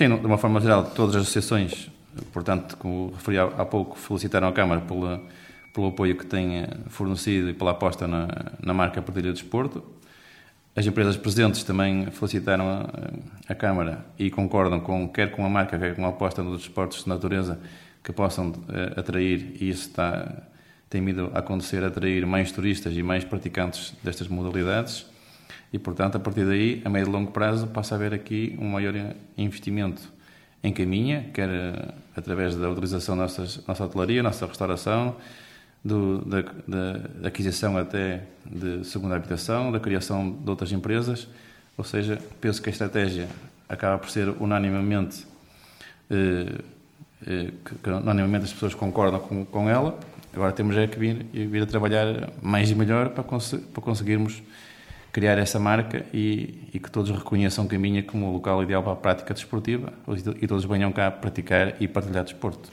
Sim, de uma forma geral, todas as associações, portanto, como referi há pouco, felicitaram a Câmara pelo apoio que tem fornecido e pela aposta na marca Partilha do Desporto. As empresas presentes também felicitaram a Câmara e concordam quer com a marca, quer com a aposta nos desportos de natureza que possam atrair, e isso tem vindo a acontecer, atrair mais turistas e mais praticantes destas modalidades. E, portanto, a partir daí, a médio e longo prazo, passa a haver aqui um maior investimento em caminha, quer através da utilização da nossa hotelaria, nossa restauração, da aquisição até de segunda habitação, da criação de outras empresas. Ou seja, penso que a estratégia acaba por ser unanimemente as pessoas concordam com ela. Agora temos que vir a trabalhar mais e melhor para conseguirmos criar essa marca e que todos reconheçam Caminha como o local ideal para a prática desportiva e todos venham cá praticar e partilhar desporto.